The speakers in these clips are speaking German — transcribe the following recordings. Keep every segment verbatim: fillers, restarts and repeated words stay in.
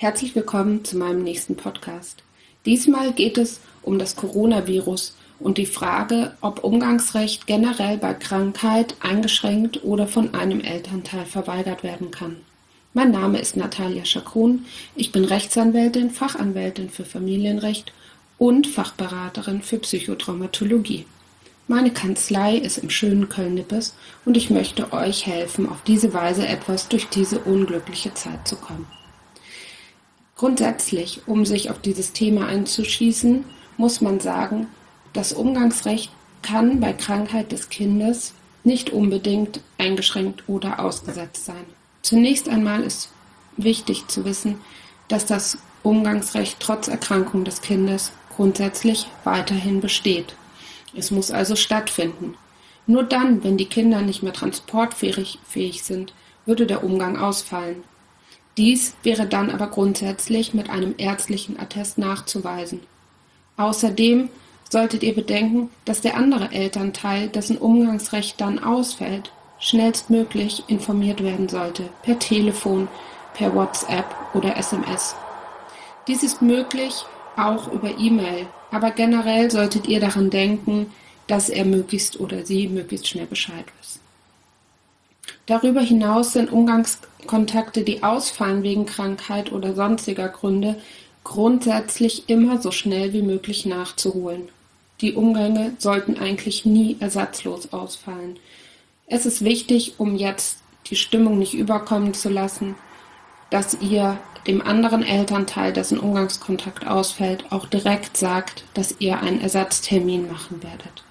Herzlich willkommen zu meinem nächsten Podcast. Diesmal geht es um das Coronavirus und die Frage, ob Umgangsrecht generell bei Krankheit eingeschränkt oder von einem Elternteil verweigert werden kann. Mein Name ist Natalia Schakun, ich bin Rechtsanwältin, Fachanwältin für Familienrecht und Fachberaterin für Psychotraumatologie. Meine Kanzlei ist im schönen Köln-Nippes und ich möchte euch helfen, auf diese Weise etwas durch diese unglückliche Zeit zu kommen. Grundsätzlich, um sich auf dieses Thema einzuschießen, muss man sagen, das Umgangsrecht kann bei Krankheit des Kindes nicht unbedingt eingeschränkt oder ausgesetzt sein. Zunächst einmal ist wichtig zu wissen, dass das Umgangsrecht trotz Erkrankung des Kindes grundsätzlich weiterhin besteht. Es muss also stattfinden. Nur dann, wenn die Kinder nicht mehr transportfähig fähig sind, würde der Umgang ausfallen. Dies wäre dann aber grundsätzlich mit einem ärztlichen Attest nachzuweisen. Außerdem solltet ihr bedenken, dass der andere Elternteil, dessen Umgangsrecht dann ausfällt, schnellstmöglich informiert werden sollte, per Telefon, per WhatsApp oder S M S. Dies ist möglich auch über E-Mail, aber generell solltet ihr daran denken, dass er möglichst oder sie möglichst schnell Bescheid weiß. Darüber hinaus sind Umgangskontakte, die ausfallen wegen Krankheit oder sonstiger Gründe, grundsätzlich immer so schnell wie möglich nachzuholen. Die Umgänge sollten eigentlich nie ersatzlos ausfallen. Es ist wichtig, um jetzt die Stimmung nicht überkommen zu lassen, dass ihr dem anderen Elternteil, dessen Umgangskontakt ausfällt, auch direkt sagt, dass ihr einen Ersatztermin machen werdet.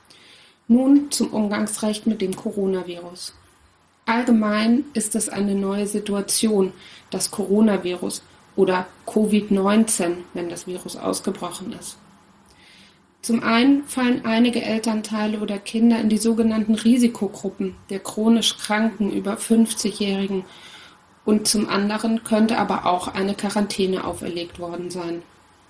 Nun zum Umgangsrecht mit dem Coronavirus. Allgemein ist es eine neue Situation, das Coronavirus oder Covid neunzehn, wenn das Virus ausgebrochen ist. Zum einen fallen einige Elternteile oder Kinder in die sogenannten Risikogruppen der chronisch Kranken über fünfzigjährigen und zum anderen könnte aber auch eine Quarantäne auferlegt worden sein.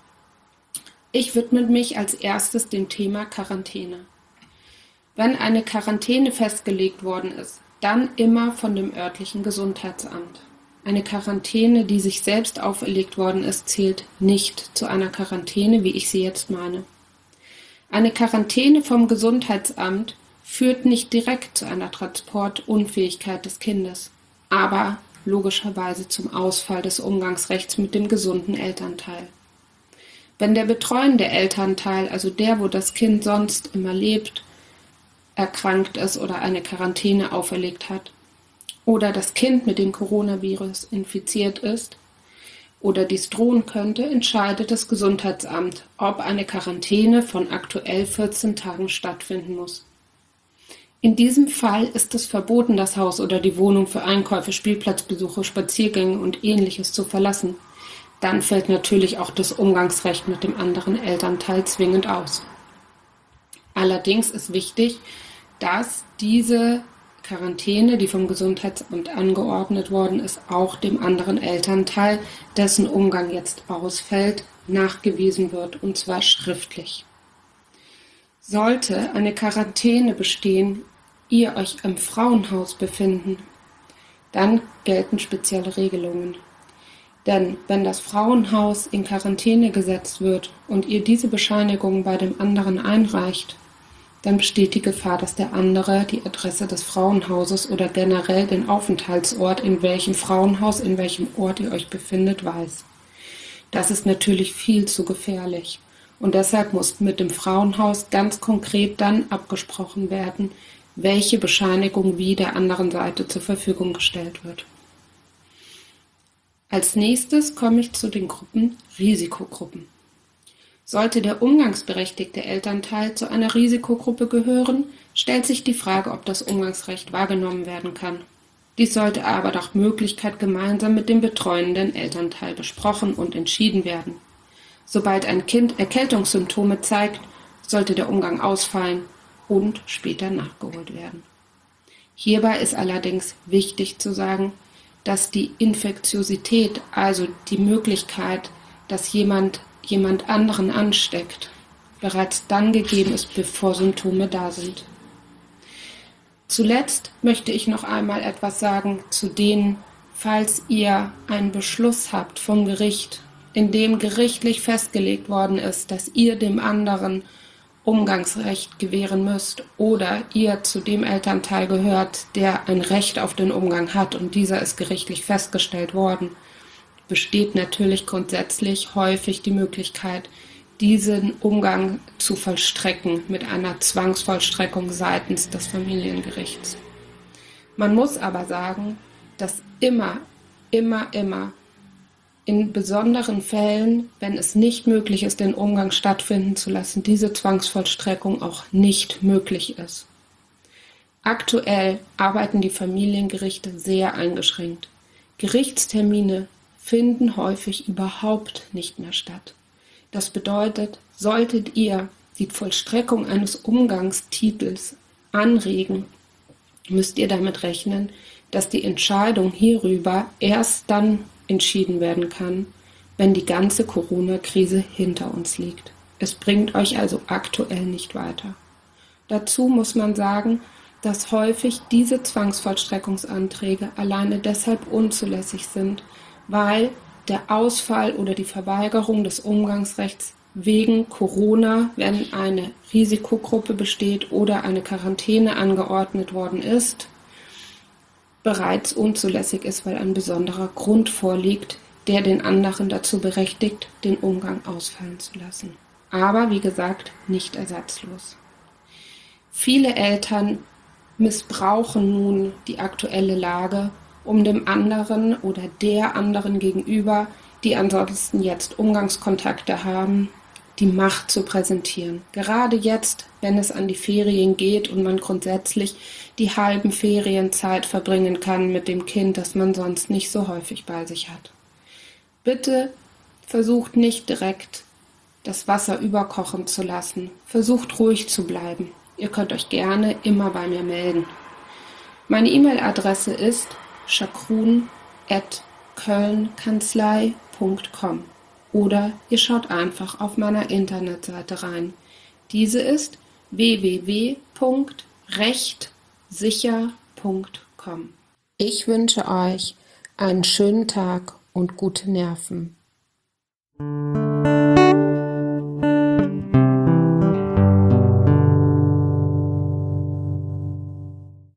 Ich widme mich als erstes dem Thema Quarantäne. Wenn eine Quarantäne festgelegt worden ist, dann immer von dem örtlichen Gesundheitsamt. Eine Quarantäne, die sich selbst auferlegt worden ist, zählt nicht zu einer Quarantäne, wie ich sie jetzt meine. Eine Quarantäne vom Gesundheitsamt führt nicht direkt zu einer Transportunfähigkeit des Kindes, aber logischerweise zum Ausfall des Umgangsrechts mit dem gesunden Elternteil. Wenn der betreuende Elternteil, also der, wo das Kind sonst immer lebt, erkrankt ist oder eine Quarantäne auferlegt hat oder das Kind mit dem Coronavirus infiziert ist oder dies drohen könnte, entscheidet das Gesundheitsamt, ob eine Quarantäne von aktuell vierzehn Tagen stattfinden muss. In diesem Fall ist es verboten, das Haus oder die Wohnung für Einkäufe, Spielplatzbesuche, Spaziergänge und Ähnliches zu verlassen. Dann fällt natürlich auch das Umgangsrecht mit dem anderen Elternteil zwingend aus. Allerdings ist wichtig, dass diese Quarantäne, die vom Gesundheitsamt angeordnet worden ist, auch dem anderen Elternteil, dessen Umgang jetzt ausfällt, nachgewiesen wird, und zwar schriftlich. Sollte eine Quarantäne bestehen, ihr euch im Frauenhaus befinden, dann gelten spezielle Regelungen. Denn wenn das Frauenhaus in Quarantäne gesetzt wird und ihr diese Bescheinigung bei dem anderen einreicht, dann besteht die Gefahr, dass der andere die Adresse des Frauenhauses oder generell den Aufenthaltsort, in welchem Frauenhaus, in welchem Ort ihr euch befindet, weiß. Das ist natürlich viel zu gefährlich und deshalb muss mit dem Frauenhaus ganz konkret dann abgesprochen werden, welche Bescheinigung wie der anderen Seite zur Verfügung gestellt wird. Als nächstes komme ich zu den Gruppen Risikogruppen. Sollte der umgangsberechtigte Elternteil zu einer Risikogruppe gehören, stellt sich die Frage, ob das Umgangsrecht wahrgenommen werden kann. Dies sollte aber nach Möglichkeit gemeinsam mit dem betreuenden Elternteil besprochen und entschieden werden. Sobald ein Kind Erkältungssymptome zeigt, sollte der Umgang ausfallen und später nachgeholt werden. Hierbei ist allerdings wichtig zu sagen, dass die Infektiosität, also die Möglichkeit, dass jemand jemand anderen ansteckt, bereits dann gegeben ist, bevor Symptome da sind. Zuletzt möchte ich noch einmal etwas sagen zu den Falls ihr einen Beschluss habt vom Gericht, in dem gerichtlich festgelegt worden ist, dass ihr dem anderen Umgangsrecht gewähren müsst oder ihr zu dem Elternteil gehört, der ein Recht auf den Umgang hat und dieser ist gerichtlich festgestellt worden, besteht natürlich grundsätzlich häufig die Möglichkeit, diesen Umgang zu vollstrecken mit einer Zwangsvollstreckung seitens des Familiengerichts. Man muss aber sagen, dass immer, immer, immer in besonderen Fällen, wenn es nicht möglich ist, den Umgang stattfinden zu lassen, diese Zwangsvollstreckung auch nicht möglich ist. Aktuell arbeiten die Familiengerichte sehr eingeschränkt. Gerichtstermine finden häufig überhaupt nicht mehr statt. Das bedeutet, solltet ihr die Vollstreckung eines Umgangstitels anregen, müsst ihr damit rechnen, dass die Entscheidung hierüber erst dann entschieden werden kann, wenn die ganze Corona-Krise hinter uns liegt. Es bringt euch also aktuell nicht weiter. Dazu muss man sagen, dass häufig diese Zwangsvollstreckungsanträge alleine deshalb unzulässig sind, weil der Ausfall oder die Verweigerung des Umgangsrechts wegen Corona, wenn eine Risikogruppe besteht oder eine Quarantäne angeordnet worden ist, bereits unzulässig ist, weil ein besonderer Grund vorliegt, der den anderen dazu berechtigt, den Umgang ausfallen zu lassen. Aber wie gesagt, nicht ersatzlos. Viele Eltern missbrauchen nun die aktuelle Lage, um dem anderen oder der anderen gegenüber, die ansonsten jetzt Umgangskontakte haben, die Macht zu präsentieren. Gerade jetzt, wenn es an die Ferien geht und man grundsätzlich die halben Ferienzeit verbringen kann mit dem Kind, das man sonst nicht so häufig bei sich hat. Bitte versucht nicht direkt das Wasser überkochen zu lassen. Versucht ruhig zu bleiben. Ihr könnt euch gerne immer bei mir melden. Meine E-Mail-Adresse ist schakrun at kölnkanzlei punkt com oder ihr schaut einfach auf meiner Internetseite rein. Diese ist w w w punkt rechtssicher punkt com. Ich wünsche euch einen schönen Tag und gute Nerven.